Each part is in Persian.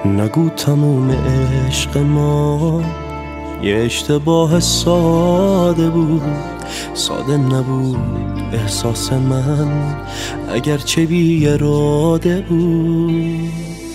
نگو تموم عشق ما یه اشتباه ساده بود، ساده نبود احساس من اگرچه بی اراده بود.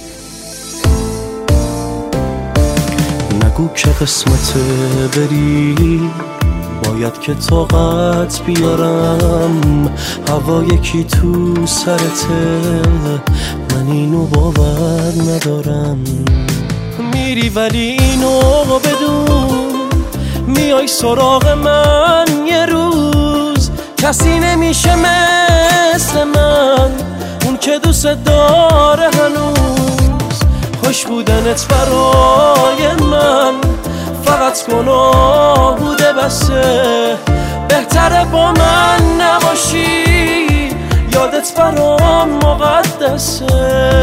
نگو که قسمت بری باید که طاقت بیارم، هوا یکی تو سرته من اینو باور ندارم. میری ولی اینو بدون میای سراغ من یه روز، کسی نمیشه مثل من اون که دوست داره هنوز. خوش بودنت برای من فقط گناه بوده بسه، بهتره با من نباشی یادت برام مقدسه.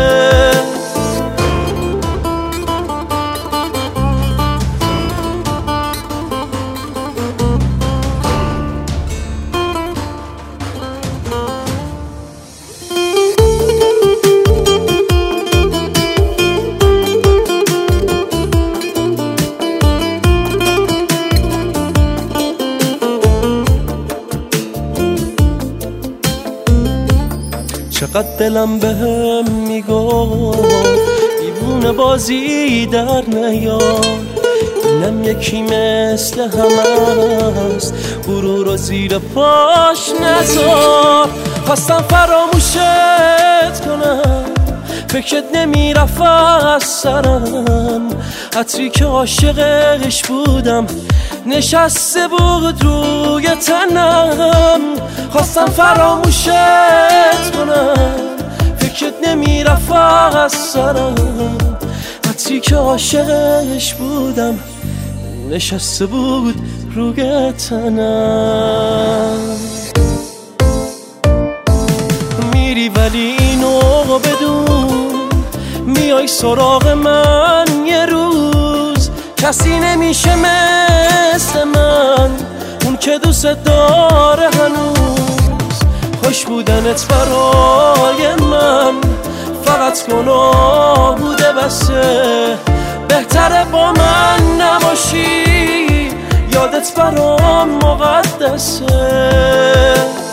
چقدر دلم بهم میگفت دیوونه بازی در نیار، اینم یکی مثل همه است غرور رو زیر پاش نذار. خواستم فراموشت کنم فکرت نمیرفت از سرم، عطری که عاشقش بودم نشسته بود روی تنم. خواستم فراموشت کنم فکرت نمیرفت از سرم، عطری که عاشقش بودم نشسته بود روی تنم. میری ولی اینو بدون میای سراغ من یه روز، کسی نمیشه مثل من اون که دوست داره هنوز. خوش بودنت برای من فقط گناه بوده بسه، بهتره با من نباشی یادت برام مقدسه.